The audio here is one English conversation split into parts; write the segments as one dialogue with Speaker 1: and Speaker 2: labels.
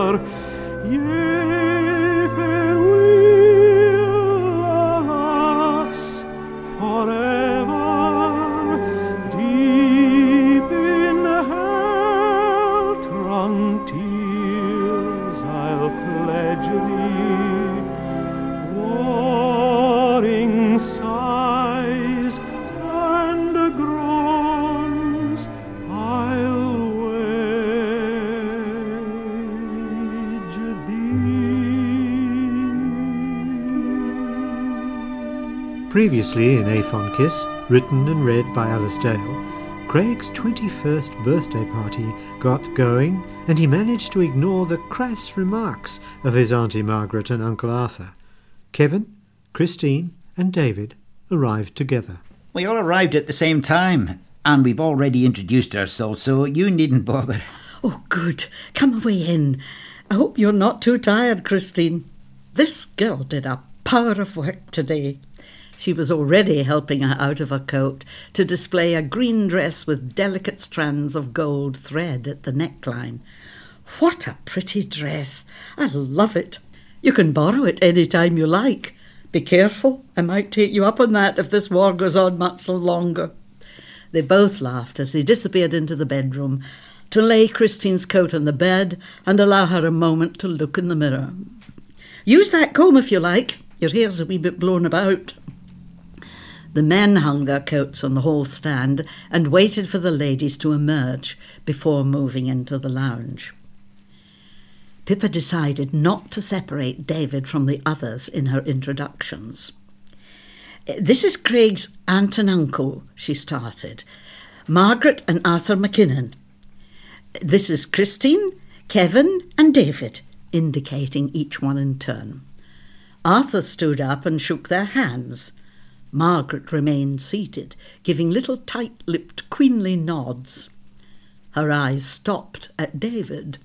Speaker 1: Yea, farewell, alas, forever. Deep in hell-drunk tears I'll pledge thee, warring sighs and groans I'll wage thee.
Speaker 2: Previously in Aphon Kiss, written and read by Alice Dale, Craig's 21st birthday party got going, and he managed to ignore the crass remarks of his Auntie Margaret and Uncle Arthur. Kevin, Christine and David arrived together.
Speaker 3: We all arrived at the same time, and we've already introduced ourselves, so you needn't bother.
Speaker 4: Oh, good. Come away in. I hope you're not too tired, Christine. This girl did a power of work today. She was already helping her out of her coat to display a green dress with delicate strands of gold thread at the neckline. What a pretty dress. I love it. You can borrow it any time you like. Be careful. I might take you up on that if this war goes on much longer. They both laughed as they disappeared into the bedroom to lay Christine's coat on the bed and allow her a moment to look in the mirror. Use that comb if you like. Your hair's a wee bit blown about. The men hung their coats on the hall stand and waited for the ladies to emerge before moving into the lounge. Pippa decided not to separate David from the others in her introductions. This is Craig's aunt and uncle, she started. Margaret and Arthur McKinnon. This is Christine, Kevin and David, indicating each one in turn. Arthur stood up and shook their hands. Margaret remained seated, giving little tight-lipped queenly nods. Her eyes stopped at David.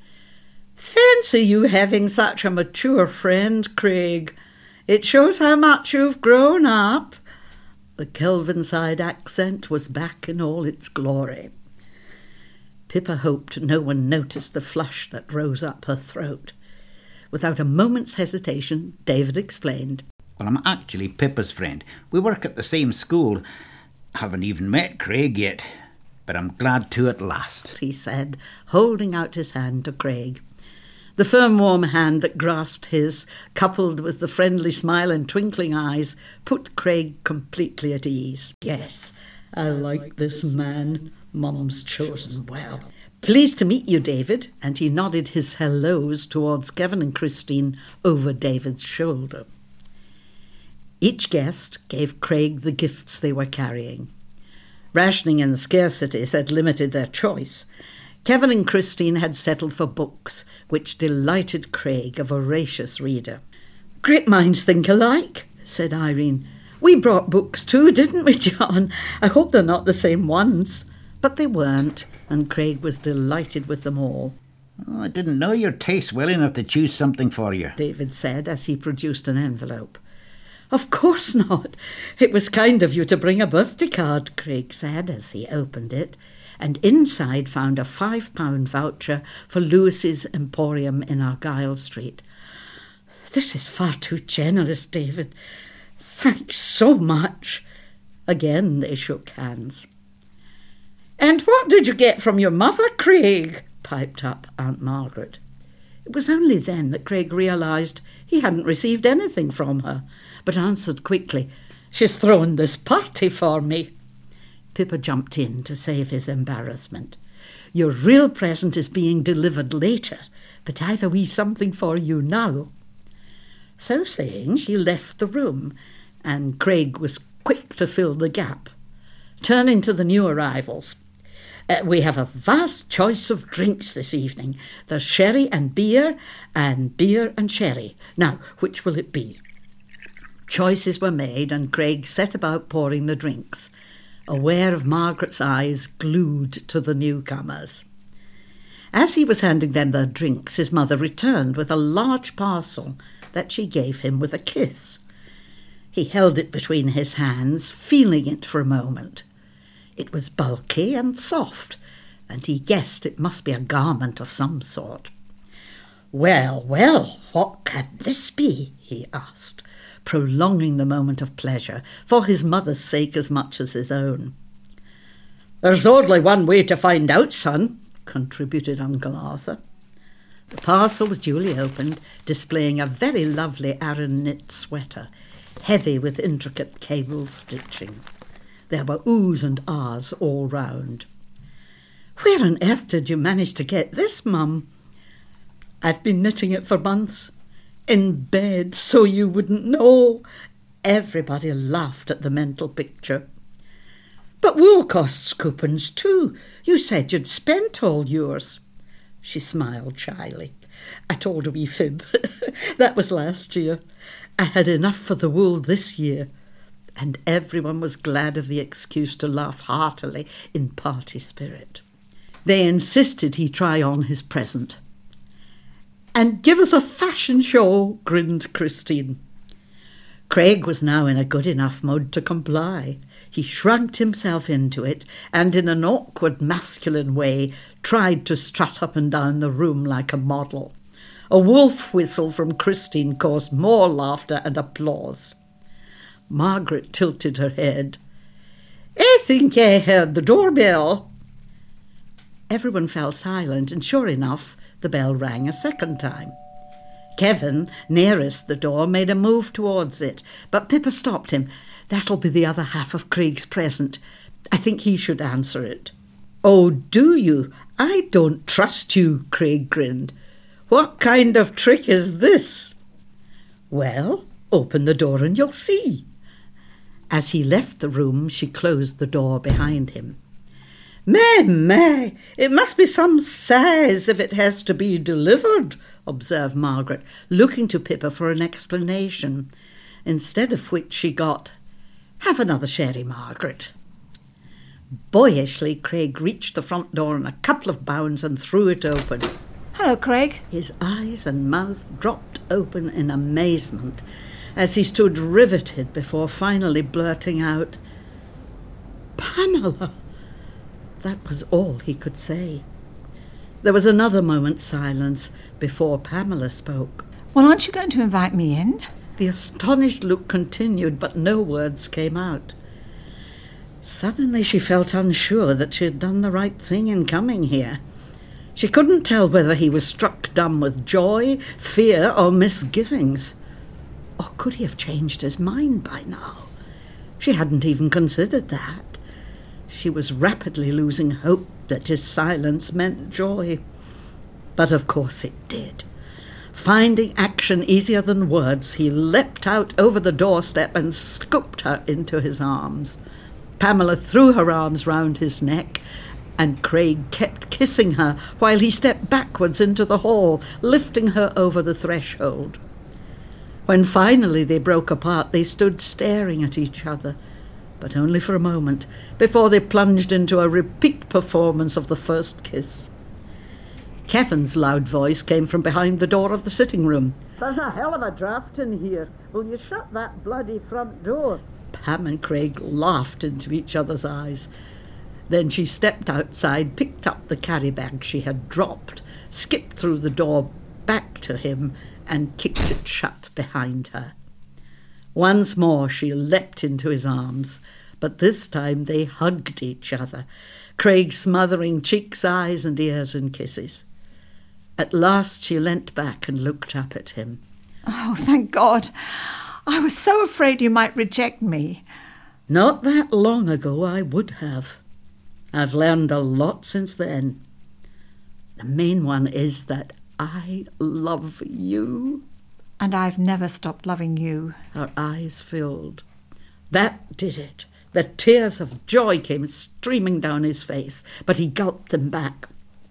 Speaker 4: Fancy you having such a mature friend, Craig. It shows how much you've grown up. The Kelvinside accent was back in all its glory. Pippa hoped no one noticed the flush that rose up her throat. Without a moment's hesitation, David explained.
Speaker 3: Well, I'm actually Pippa's friend. We work at the same school. Haven't even met Craig yet, but I'm glad to at last,
Speaker 4: he said, holding out his hand to Craig. The firm, warm hand that grasped his, coupled with the friendly smile and twinkling eyes, put Craig completely at ease. Yes, I like this man. Mum's chosen well. Pleased to meet you, David, and he nodded his hellos towards Kevin and Christine over David's shoulder. Each guest gave Craig the gifts they were carrying. Rationing and scarcities had limited their choice. Kevin and Christine had settled for books, which delighted Craig, a voracious reader. Great minds think alike, said Irene. We brought books too, didn't we, John? I hope they're not the same ones. But they weren't, and Craig was delighted with them all.
Speaker 3: Oh, I didn't know your taste well enough to choose something for you,
Speaker 4: David said as he produced an envelope. Of course not. It was kind of you to bring a birthday card, Craig said as he opened it, and inside found a £5 voucher for Lewis's Emporium in Argyle Street. This is far too generous, David. Thanks so much. Again they shook hands. And what did you get from your mother, Craig? Piped up Aunt Margaret. It was only then that Craig realised he hadn't received anything from her, but answered quickly, She's thrown this party for me. Pippa jumped in to save his embarrassment. Your real present is being delivered later, but I've a wee something for you now. So saying, she left the room, and Craig was quick to fill the gap. Turning to the new arrivals, we have a vast choice of drinks this evening. There's sherry and beer and sherry. Now, which will it be? Choices were made, and Craig set about pouring the drinks, aware of Margaret's eyes glued to the newcomers. As he was handing them their drinks, his mother returned with a large parcel that she gave him with a kiss. He held it between his hands, feeling it for a moment. It was bulky and soft, and he guessed it must be a garment of some sort. "Well, well, what can this be?" he asked, prolonging the moment of pleasure for his mother's sake as much as his own. "There's only one way to find out, son," contributed Uncle Arthur. The parcel was duly opened, displaying a very lovely Aran knit sweater, heavy with intricate cable stitching. There were oohs and ahs all round. "Where on earth did you manage to get this, Mum?" "I've been knitting it for months. In bed, so you wouldn't know." Everybody laughed at the mental picture. "But wool costs coupons too. You said you'd spent all yours." She smiled shyly. "I told a wee fib. That was last year. I had enough for the wool this year." And everyone was glad of the excuse to laugh heartily in party spirit. They insisted he try on his present. "And give us a fashion show," grinned Christine. Craig was now in a good enough mood to comply. He shrugged himself into it and in an awkward masculine way tried to strut up and down the room like a model. A wolf whistle from Christine caused more laughter and applause. Margaret tilted her head. "I think I heard the doorbell." Everyone fell silent, and sure enough, the bell rang a second time. Kevin, nearest the door, made a move towards it, but Pippa stopped him. "That'll be the other half of Craig's present. I think he should answer it." "Oh, do you? I don't trust you," Craig grinned. "What kind of trick is this?" "Well, open the door and you'll see." As he left the room, she closed the door behind him. "May, it must be some size if it has to be delivered," observed Margaret, looking to Pippa for an explanation, instead of which she got, "Have another sherry, Margaret." Boyishly, Craig reached the front door in a couple of bounds and threw it open.
Speaker 5: "Hello, Craig."
Speaker 4: His eyes and mouth dropped open in amazement as he stood riveted before finally blurting out, "Pamela!" That was all he could say. There was another moment's silence before Pamela spoke.
Speaker 5: "Well, aren't you going to invite me in?"
Speaker 4: The astonished look continued, but no words came out. Suddenly she felt unsure that she had done the right thing in coming here. She couldn't tell whether he was struck dumb with joy, fear, or misgivings. Or could he have changed his mind by now? She hadn't even considered that. She was rapidly losing hope that his silence meant joy. But of course it did. Finding action easier than words, he leapt out over the doorstep and scooped her into his arms. Pamela threw her arms round his neck, and Craig kept kissing her while he stepped backwards into the hall, lifting her over the threshold. When finally they broke apart, they stood staring at each other, but only for a moment, before they plunged into a repeat performance of the first kiss. Kevin's loud voice came from behind the door of the sitting room. "There's a hell of a draught in here. Will you shut that bloody front door?" Pam and Craig laughed into each other's eyes. Then she stepped outside, picked up the carry bag she had dropped, skipped through the door back to him, and kicked it shut behind her. Once more she leapt into his arms, but this time they hugged each other, Craig smothering cheeks, eyes and ears in kisses. At last she leant back and looked up at him.
Speaker 5: "Oh, thank God. I was so afraid you might reject me."
Speaker 4: "Not that long ago I would have. I've learned a lot since then. The main one is that I love you."
Speaker 5: "And I've never stopped loving you."
Speaker 4: Her eyes filled. That did it. The tears of joy came streaming down his face, but he gulped them back.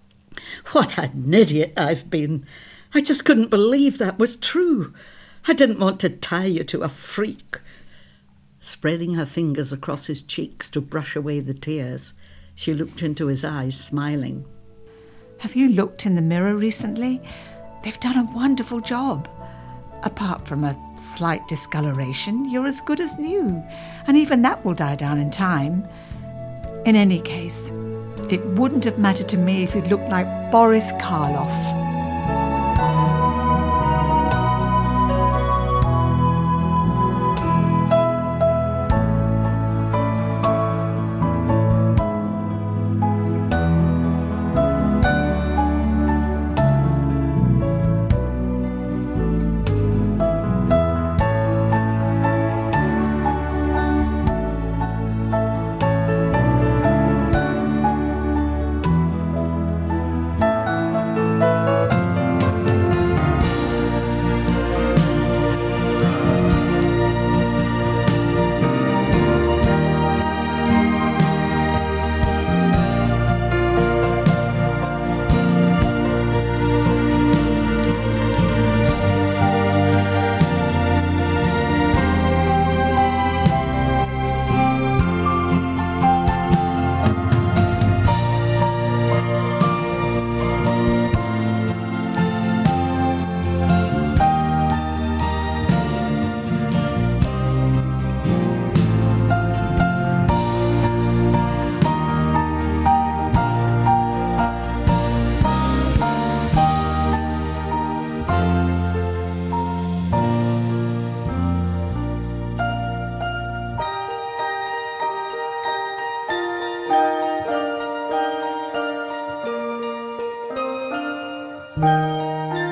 Speaker 4: "What an idiot I've been. I just couldn't believe that was true. I didn't want to tie you to a freak." Spreading her fingers across his cheeks to brush away the tears, she looked into his eyes, smiling.
Speaker 5: "Have you looked in the mirror recently? They've done a wonderful job. Apart from a slight discoloration, you're as good as new, and even that will die down in time. In any case, it wouldn't have mattered to me if you'd looked like Boris Karloff." you.